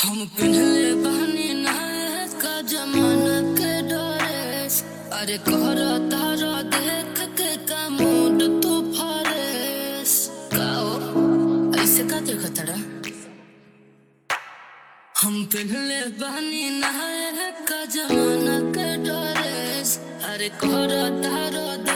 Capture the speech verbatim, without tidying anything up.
हम पिन्हले बहनी नायक का जमाना के ड्रेस। अरे कहरा तारा देख के का मूड तू फरेस काओ ऐसे का देखा तड़ा। हम पिन्हले बहनी नायक का जमाना के ड्रेस। अरे कहरा तारा